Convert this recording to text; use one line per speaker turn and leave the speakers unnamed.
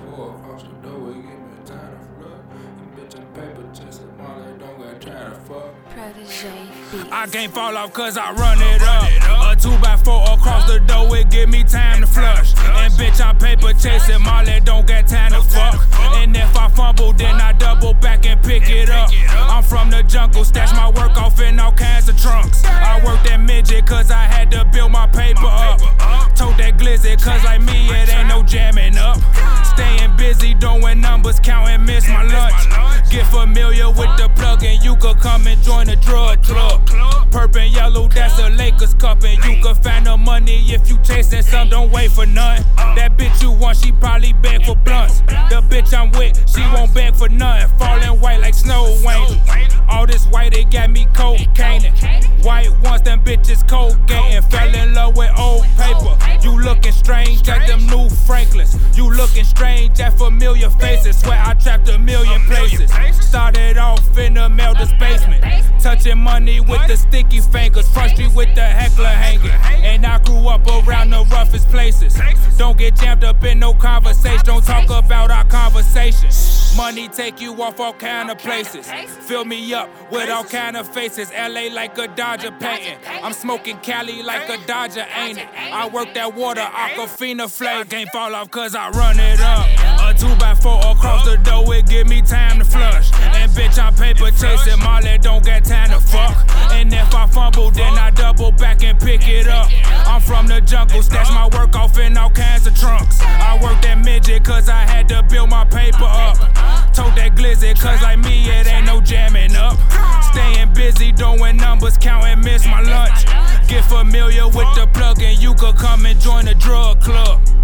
4 across the doorway, give me time to flood. And bitch, I'm paper chasing Molly, don't got time to fuck.
Protege Beats.
I can't fall off cause I run it up. A 2x4 across the doorway, give me time to flush. And bitch, I'm paper chasing Molly, don't got time to fuck. And if I fumble, then I double back and pick it up. I'm from the jungle, stash my work off in all kinds of trunks. I worked at midget cause I had to build my paper up. Told that glizzy cause like me it ain't no jamming up. Staying busy doing numbers, counting, miss my lunch. Get familiar with the plug and you could come and join the drug club. Purple and yellow, that's a Lakers cup, and you could find the money if you chasing some, don't wait for none. That bitch you want, she probably beg for blunts. The bitch I'm with, she won't beg for none. Falling white like snow angels. All this white, it got me cocaine. White ones, them bitches cold gating. Fell in love with old paper. You looking strange at them new Franklins. You looking strange at familiar faces. Swear I trapped a million places. Started off in the Melder's basement. Touching money with the sticky fingers. Frustrated with the heckler hanging. And I grew up around the roughest places. Don't get jammed up in no conversation. Don't talk about our conversation. Money take you off all kind of places. Fill me up with all kind of faces. LA like a Dodger painting. I'm smoking Cali like a Dodger, ain't it? I work that water, Aquafina flame. Can't fall off cause I run it up. A 2x4 across the door, it give me time to flush. And bitch, I'm paper chasing Molly, don't got time to fuck. And if I fumble, then I double back and pick it up. I'm from the jungle, stash my work off in all kinds of trunks. I worked that midget cause I had to build my paper up. Told that glizzy cause like me it ain't no jamming up. Staying busy doing numbers, counting, miss my lunch. Get familiar with the plug and you could come and join the drug club.